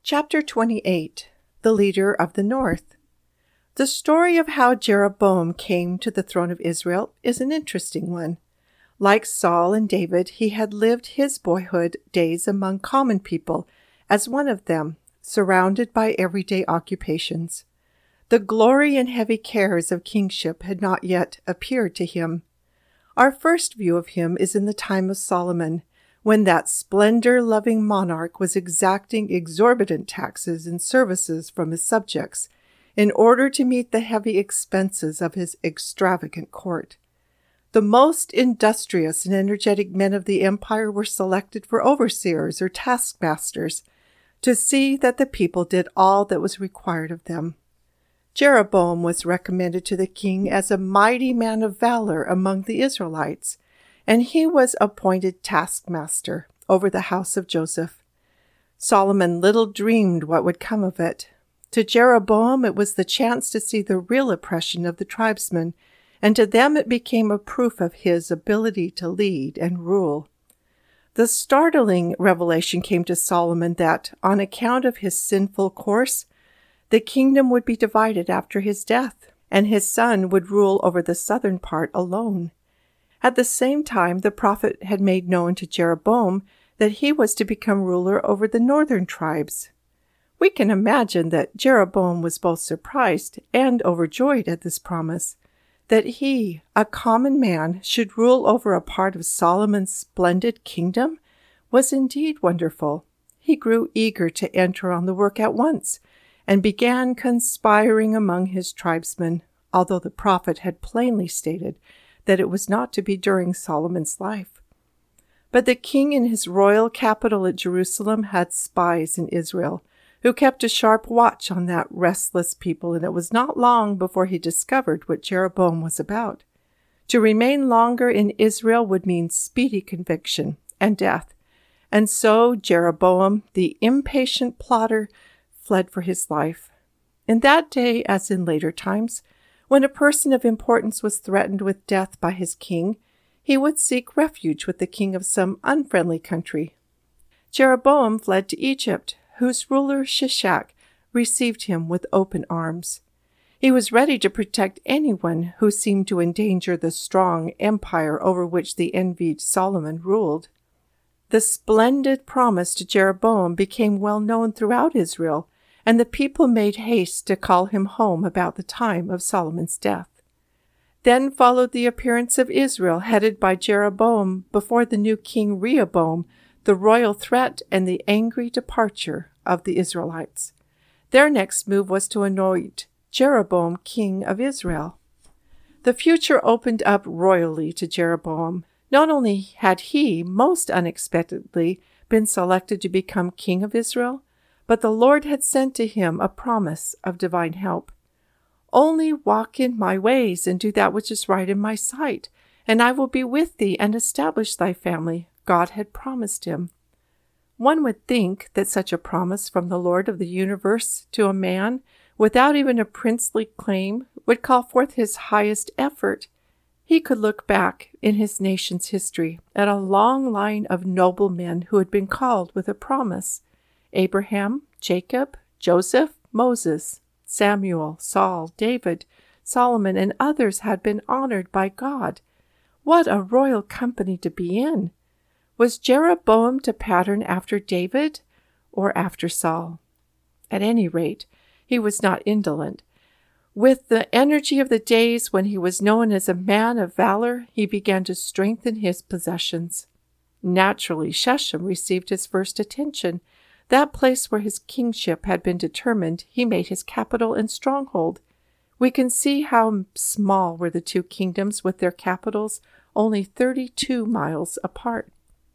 Chapter 28 The Leader of the North. The story of how Jeroboam came to the throne of Israel is an interesting one. Like Saul and David, he had lived his boyhood days among common people, as one of them, surrounded by everyday occupations. The glory and heavy cares of kingship had not yet appeared to him. Our first view of him is in the time of Solomon, when that splendor-loving monarch was exacting exorbitant taxes and services from his subjects in order to meet the heavy expenses of his extravagant court. The most industrious and energetic men of the empire were selected for overseers or taskmasters to see that the people did all that was required of them. Jeroboam was recommended to the king as a mighty man of valor among the Israelites, and he was appointed taskmaster over the house of Joseph. Solomon little dreamed what would come of it. To Jeroboam it was the chance to see the real oppression of the tribesmen, and to them it became a proof of his ability to lead and rule. The startling revelation came to Solomon that, on account of his sinful course, the kingdom would be divided after his death, and his son would rule over the southern part alone. At the same time, the prophet had made known to Jeroboam that he was to become ruler over the northern tribes. We can imagine that Jeroboam was both surprised and overjoyed at this promise. That he, a common man, should rule over a part of Solomon's splendid kingdom was indeed wonderful. He grew eager to enter on the work at once, and began conspiring among his tribesmen, although the prophet had plainly stated that it was not to be during Solomon's life. But the king in his royal capital at Jerusalem had spies in Israel, who kept a sharp watch on that restless people, and it was not long before he discovered what Jeroboam was about. To remain longer in Israel would mean speedy conviction and death, and so Jeroboam, the impatient plotter, fled for his life. In that day, as in later times, when a person of importance was threatened with death by his king, he would seek refuge with the king of some unfriendly country. Jeroboam fled to Egypt, whose ruler Shishak received him with open arms. He was ready to protect anyone who seemed to endanger the strong empire over which the envied Solomon ruled. The splendid promise to Jeroboam became well known throughout Israel, and the people made haste to call him home about the time of Solomon's death. Then followed the appearance of Israel, headed by Jeroboam before the new king Rehoboam, the royal threat, and the angry departure of the Israelites. Their next move was to anoint Jeroboam king of Israel. The future opened up royally to Jeroboam. Not only had he, most unexpectedly, been selected to become king of Israel, but the Lord had sent to him a promise of divine help. "Only walk in my ways and do that which is right in my sight, and I will be with thee and establish thy family," God had promised him. One would think that such a promise from the Lord of the universe to a man, without even a princely claim, would call forth his highest effort. He could look back in his nation's history at a long line of noble men who had been called with a promise. Abraham, Jacob, Joseph, Moses, Samuel, Saul, David, Solomon, and others had been honored by God. What a royal company to be in! Was Jeroboam to pattern after David or after Saul? At any rate, he was not indolent. With the energy of the days when he was known as a man of valor, he began to strengthen his possessions. Naturally, Shechem received his first attention. That place where his kingship had been determined, he made his capital and stronghold. We can see how small were the two kingdoms with their capitals, only 32 miles apart.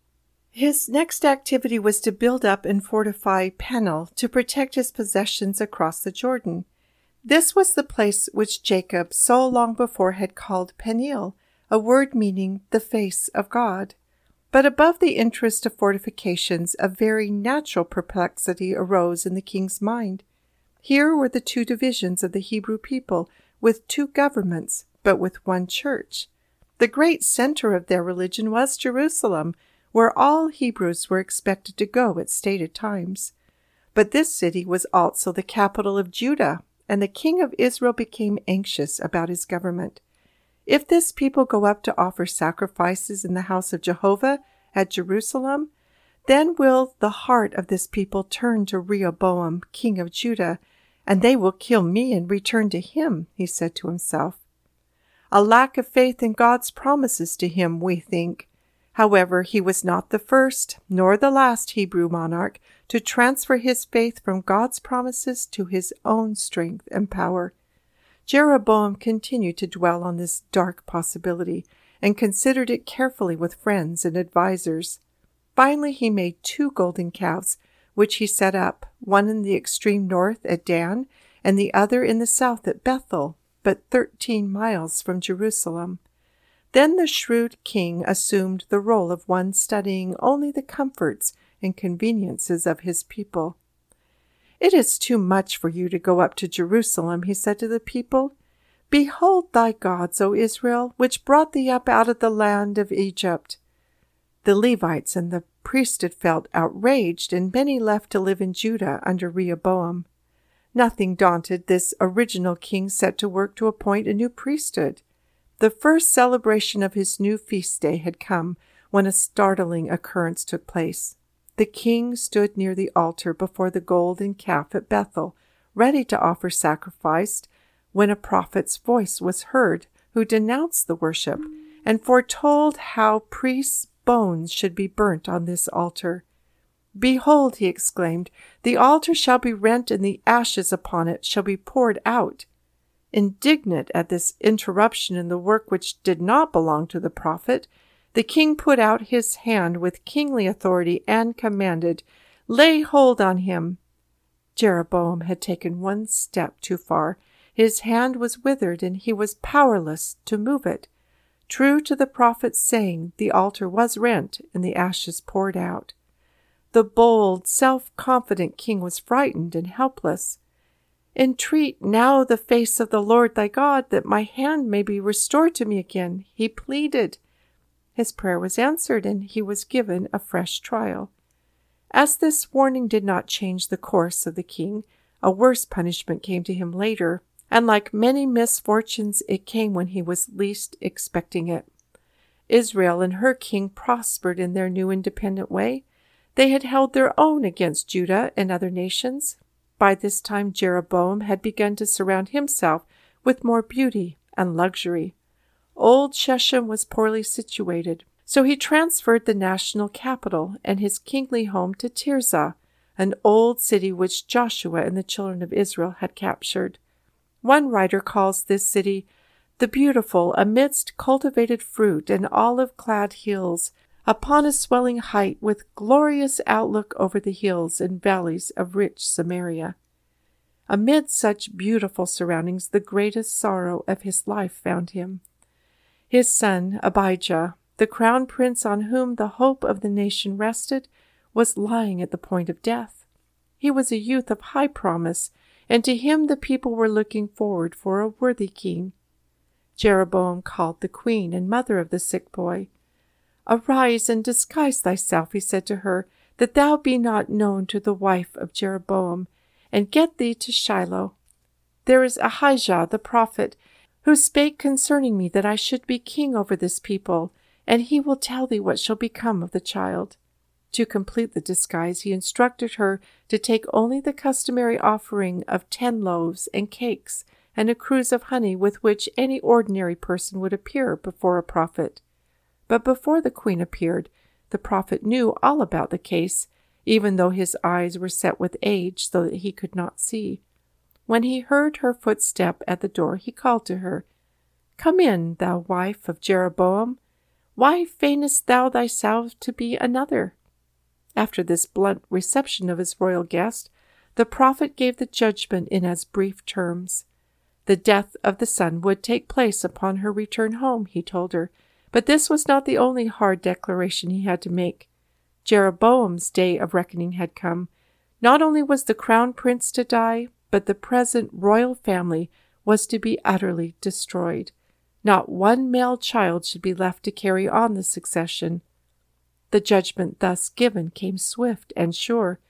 His next activity was to build up and fortify Peniel to protect his possessions across the Jordan. This was the place which Jacob so long before had called Peniel, a word meaning the face of God. But above the interest of fortifications, a very natural perplexity arose in the king's mind. Here were the two divisions of the Hebrew people, with two governments, but with one church. The great center of their religion was Jerusalem, where all Hebrews were expected to go at stated times. But this city was also the capital of Judah, and the king of Israel became anxious about his government. If this people go up to offer sacrifices in the house of Jehovah at Jerusalem, then will the heart of this people turn to Rehoboam, king of Judah, and they will kill me and return to him, he said to himself. A lack of faith in God's promises to him, we think. However, he was not the first, nor the last Hebrew monarch to transfer his faith from God's promises to his own strength and power. Jeroboam continued to dwell on this dark possibility and considered it carefully with friends and advisers. Finally, he made 2 golden calves, which he set up, one in the extreme north at Dan, and the other in the south at Bethel, but 13 miles from Jerusalem. Then the shrewd king assumed the role of one studying only the comforts and conveniences of his people. "It is too much for you to go up to Jerusalem," he said to the people. "Behold thy gods, O Israel, which brought thee up out of the land of Egypt." The Levites and the priesthood felt outraged, and many left to live in Judah under Rehoboam. Nothing daunted, this original king set to work to appoint a new priesthood. The first celebration of his new feast day had come when a startling occurrence took place. The king stood near the altar before the golden calf at Bethel, ready to offer sacrifice, when a prophet's voice was heard who denounced the worship and foretold how priests' bones should be burnt on this altar. "Behold," he exclaimed, "the altar shall be rent and the ashes upon it shall be poured out." Indignant at this interruption in the work which did not belong to the prophet, the king put out his hand with kingly authority and commanded, "Lay hold on him." Jeroboam had taken one step too far. His hand was withered, and he was powerless to move it. True to the prophet's saying, the altar was rent and the ashes poured out. The bold, self-confident king was frightened and helpless. "Entreat now the face of the Lord thy God, that my hand may be restored to me again," he pleaded. His prayer was answered, and he was given a fresh trial. As this warning did not change the course of the king, a worse punishment came to him later, and like many misfortunes, it came when he was least expecting it. Israel and her king prospered in their new independent way. They had held their own against Judah and other nations. By this time, Jeroboam had begun to surround himself with more beauty and luxury. Old Shechem was poorly situated, so he transferred the national capital and his kingly home to Tirzah, an old city which Joshua and the children of Israel had captured. One writer calls this city the beautiful amidst cultivated fruit and olive-clad hills, upon a swelling height with glorious outlook over the hills and valleys of rich Samaria. Amid such beautiful surroundings, the greatest sorrow of his life found him. His son, Abijah, the crown prince on whom the hope of the nation rested, was lying at the point of death. He was a youth of high promise, and to him the people were looking forward for a worthy king. Jeroboam called the queen and mother of the sick boy. "Arise and disguise thyself," he said to her, "that thou be not known to the wife of Jeroboam, and get thee to Shiloh. There is Ahijah the prophet, who spake concerning me that I should be king over this people, and he will tell thee what shall become of the child." To complete the disguise, he instructed her to take only the customary offering of 10 loaves and cakes, and a cruse of honey with which any ordinary person would appear before a prophet. But before the queen appeared, the prophet knew all about the case, even though his eyes were set with age so that he could not see. When he heard her footstep at the door, he called to her, "Come in, thou wife of Jeroboam. Why feignest thou thyself to be another?" After this blunt reception of his royal guest, the prophet gave the judgment in as brief terms. The death of the son would take place upon her return home, he told her, but this was not the only hard declaration he had to make. Jeroboam's day of reckoning had come. Not only was the crown prince to die, but the present royal family was to be utterly destroyed. Not one male child should be left to carry on the succession. The judgment thus given came swift and sure.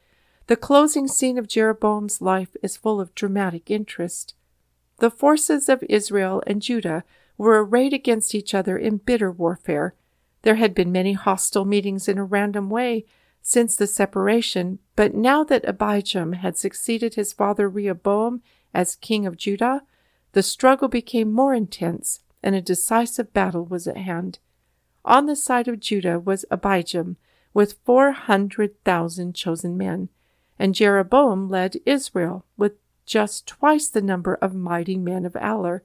The closing scene of Jeroboam's life is full of dramatic interest. The forces of Israel and Judah were arrayed against each other in bitter warfare. There had been many hostile meetings in a random way since the separation, but now that Abijam had succeeded his father Rehoboam as king of Judah, the struggle became more intense, and a decisive battle was at hand. On the side of Judah was Abijam, with 400,000 chosen men, and Jeroboam led Israel with just twice the number of mighty men of valor.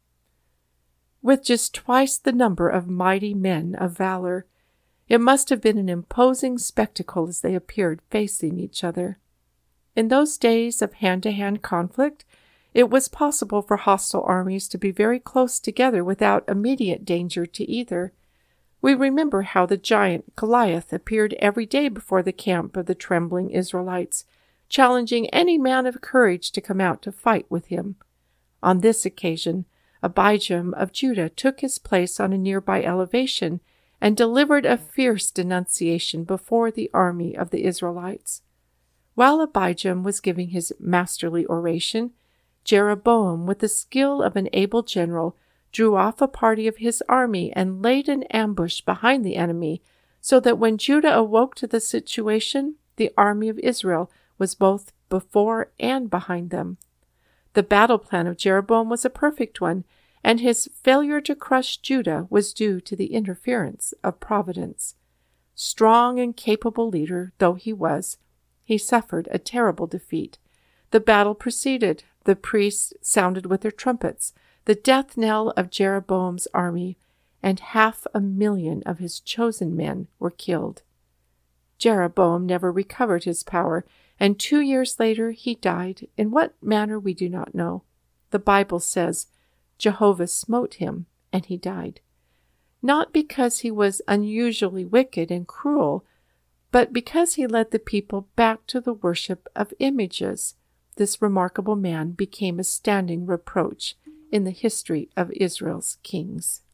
It must have been an imposing spectacle as they appeared facing each other. In those days of hand-to-hand conflict, it was possible for hostile armies to be very close together without immediate danger to either. We remember how the giant Goliath appeared every day before the camp of the trembling Israelites, challenging any man of courage to come out to fight with him. On this occasion, Abijam of Judah took his place on a nearby elevation and delivered a fierce denunciation before the army of the Israelites. While Abijam was giving his masterly oration, Jeroboam, with the skill of an able general, drew off a party of his army and laid an ambush behind the enemy, so that when Judah awoke to the situation, the army of Israel was both before and behind them. The battle plan of Jeroboam was a perfect one, and his failure to crush Judah was due to the interference of providence. Strong and capable leader though he was, he suffered a terrible defeat. The battle proceeded. The priests sounded with their trumpets the death knell of Jeroboam's army, and 500,000 of his chosen men were killed. Jeroboam never recovered his power, and 2 years later he died. In what manner we do not know. The Bible says, Jehovah smote him, and he died. Not because he was unusually wicked and cruel, but because he led the people back to the worship of images. This remarkable man became a standing reproach in the history of Israel's kings.